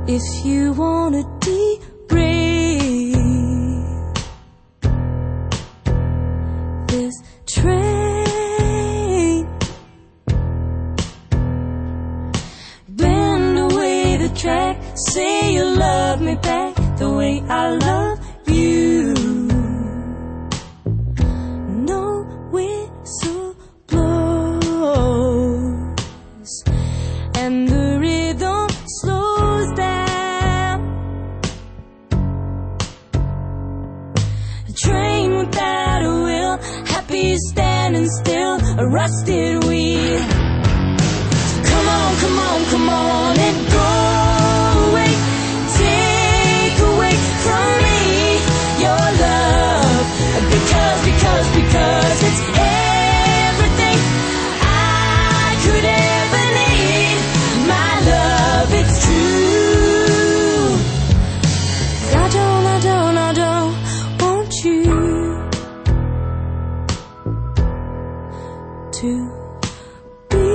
if you wanna debrief this train, bend away the track, say you love me back the way I love you. No whistle blows and the rhythm slows down. A train without a wheel, happy standing still, a rusted wheel. So come on, come on, come on and go away. Take away from me your love, because it's everything I could ever need. My love, it's true. 'Cause I don't want you to be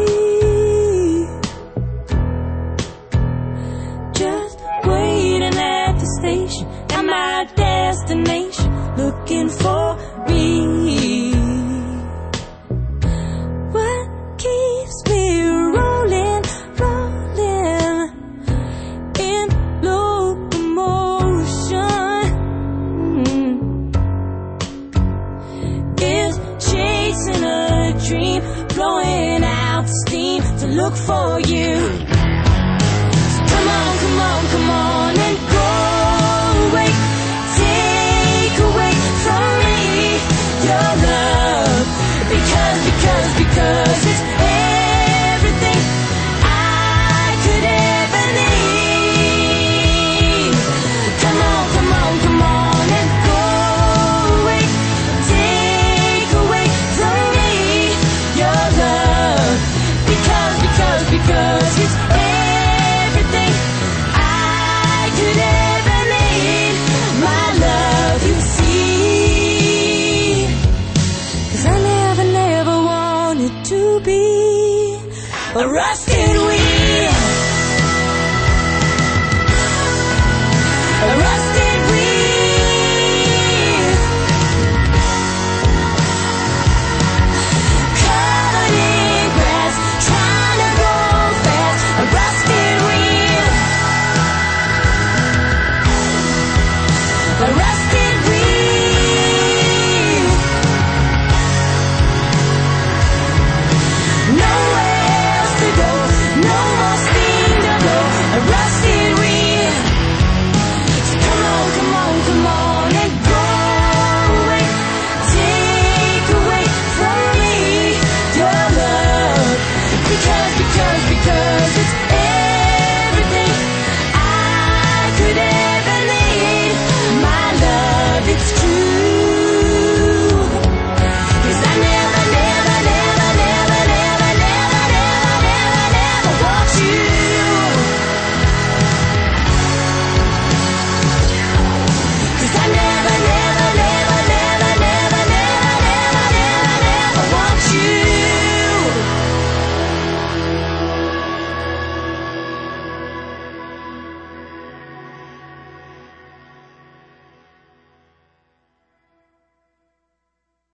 just waiting at the station at my destination, looking for me. What keeps me rolling in locomotion is chasing a dream, blowing out the steam to look for you. So come on, come on, come on and go away. Take away from me your love, because it's everything I could ever need. Come on, come on, come on and go away. Take away from me your love, because it's everything I could ever need. My love, you see, 'cause I never wanted to be a rusty